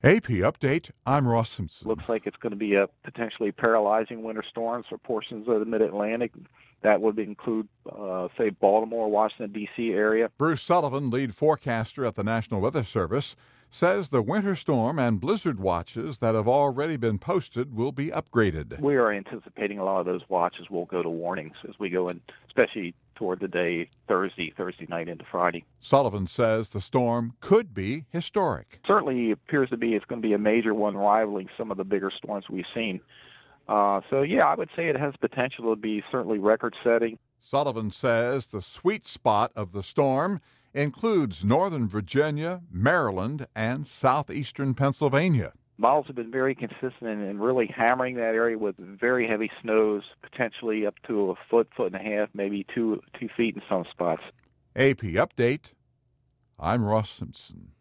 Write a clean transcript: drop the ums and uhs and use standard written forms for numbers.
AP Update, I'm Ross Simpson. Looks like it's going to be a potentially paralyzing winter storms for portions of the mid-Atlantic. That would include, say, Baltimore, Washington, D.C. area. Bruce Sullivan, lead forecaster at the National Weather Service, says the winter storm and blizzard watches that have already been posted will be upgraded. We are anticipating a lot of those watches will go to warnings as we go in, especially toward the day Thursday night into Friday. Sullivan says the storm could be historic. Certainly appears to be it's going to be a major one rivaling some of the bigger storms we've seen. I would say it has potential to be certainly record-setting. Sullivan says the sweet spot of the storm includes northern Virginia, Maryland, and southeastern Pennsylvania. Models have been very consistent in really hammering that area with very heavy snows, potentially up to a foot and a half, maybe 2 feet in some spots. AP Update, I'm Ross Simpson.